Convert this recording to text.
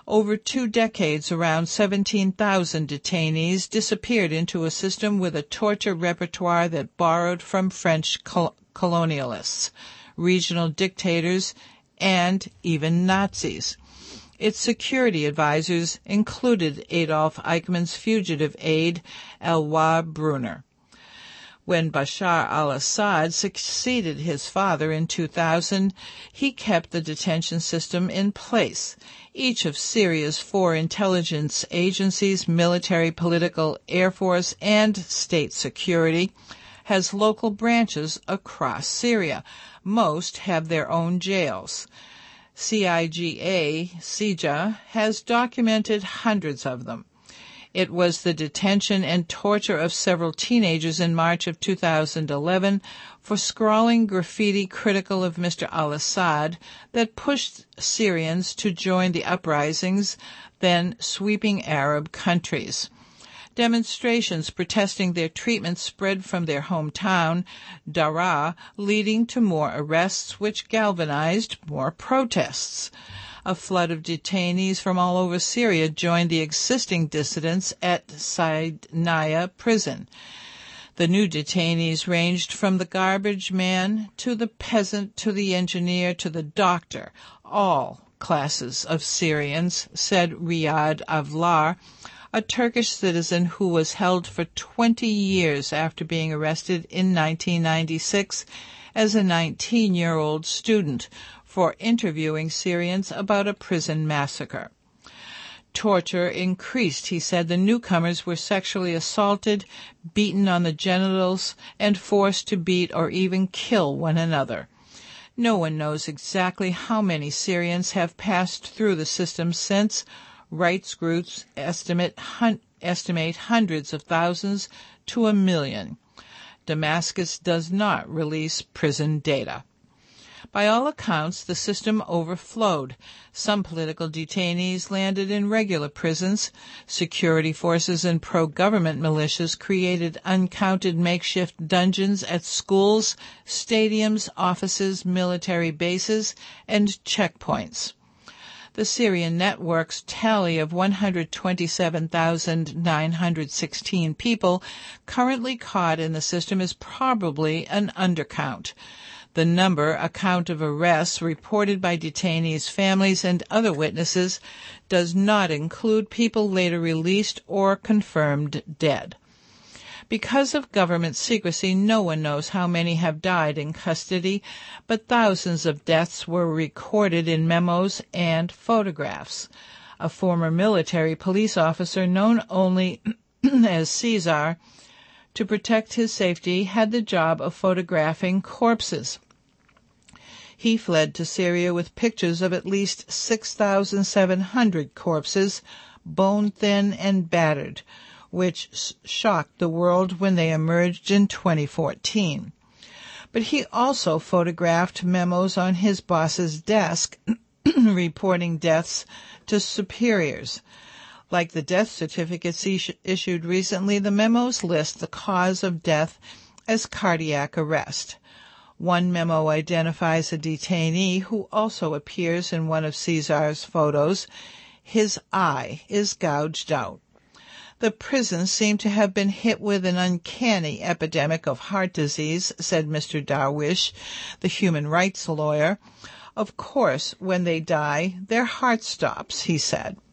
Over 2 decades, around 17,000 detainees disappeared into a system with a torture repertoire that borrowed from French colonialists, regional dictators, and even Nazis. Its security advisors included Adolf Eichmann's fugitive aide, Eloi Brunner. When Bashar al-Assad succeeded his father in 2000, he kept the detention system in place. Each of Syria's 4 intelligence agencies, military, political, air force, and state security, has local branches across Syria. Most have their own jails. CIGA has documented hundreds of them. It was the detention and torture of several teenagers in March of 2011 for scrawling graffiti critical of Mr. al-Assad that pushed Syrians to join the uprisings, then sweeping Arab countries. Demonstrations protesting their treatment spread from their hometown, Daraa, leading to more arrests, which galvanized more protests. A flood of detainees from all over Syria joined the existing dissidents at Saidnaya prison. The new detainees ranged from the garbage man to the peasant to the engineer to the doctor, all classes of Syrians, said Riyad Avlar, a Turkish citizen who was held for 20 years after being arrested in 1996 as a 19-year-old student for interviewing Syrians about a prison massacre. Torture increased, he said. The newcomers were sexually assaulted, beaten on the genitals, and forced to beat or even kill one another. No one knows exactly how many Syrians have passed through the system since. Rights groups estimate hundreds of thousands to 1 million. Damascus does not release prison data. By all accounts, the system overflowed. Some political detainees landed in regular prisons. Security forces and pro-government militias created uncounted makeshift dungeons at schools, stadiums, offices, military bases, and checkpoints. The Syrian network's tally of 127,916 people currently caught in the system is probably an undercount. The count of arrests reported by detainees' families and other witnesses does not include people later released or confirmed dead. Because of government secrecy, no one knows how many have died in custody, but thousands of deaths were recorded in memos and photographs. A former military police officer known only as Caesar, to protect his safety, had the job of photographing corpses. He fled to Syria with pictures of at least 6,700 corpses, bone-thin and battered, which shocked the world when they emerged in 2014. But he also photographed memos on his boss's desk reporting deaths to superiors. Like the death certificates issued recently, the memos list the cause of death as cardiac arrest. One memo identifies a detainee who also appears in one of Caesar's photos. His eye is gouged out. The prisons seem to have been hit with an uncanny epidemic of heart disease, said Mr. Darwish, the human rights lawyer. Of course, when they die, their heart stops, he said.